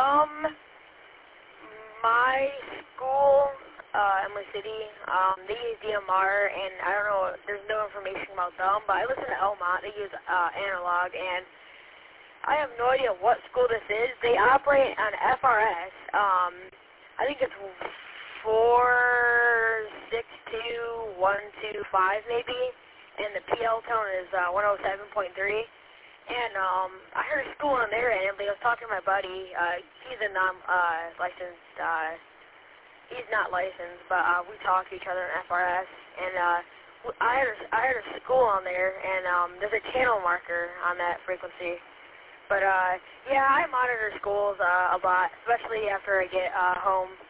My school, Emily City, they use DMR, and I don't know, there's no information about them, but I listen to Elmont, they use analog, and I have no idea what school this is. They operate on FRS. I think it's 462.125 maybe, and the PL tone is 107.3. And I heard a school on their end. I was talking to my buddy. He's a non-licensed. He's not licensed, but we talk to each other in FRS. And I heard a school on there, and there's a channel marker on that frequency. But yeah, I monitor schools a lot, especially after I get home.